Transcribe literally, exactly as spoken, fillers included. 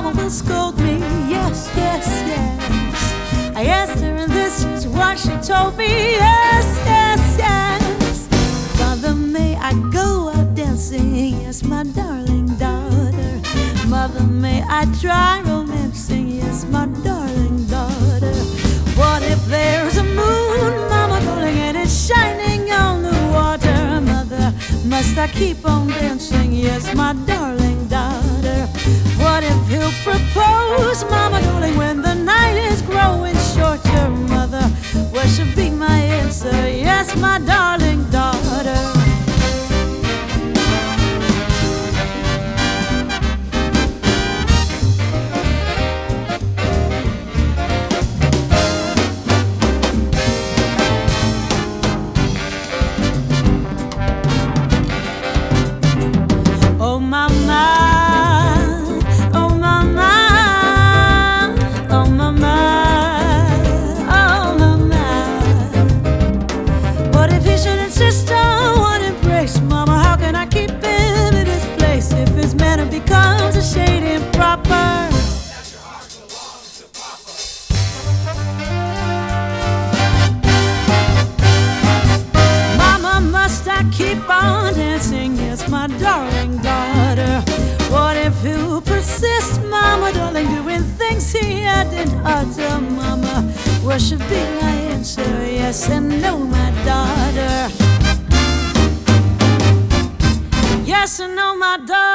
mama will scold me. Yes, yes, yes. I asked her, and this is what she told me. Yes, yes, yes. Father, may I go out dancing? Yes, my darling daughter. Mother, may I try romancing? Yes, my darling daughter. What if there's a moon, mama darling, and it's shining on the water? Mother, must I keep on dancing? Yes, my darling daughter. What if he'll propose, mama darling, when the night is growing shorter? Mother, what should be my answer? Yes, my darling daughter. Oh mama, oh mama, oh mama, oh mama. What if he should insist on one embrace? Mama, how can I keep him in his place if his manner becomes a shade improper? Mama, must I keep on dancing? Yes, my darling daughter. What if he'll persist, mama darling, doing things he hadn't utter? Mama, what should be my answer? Yes and no, my daughter. Yes and no, my daughter.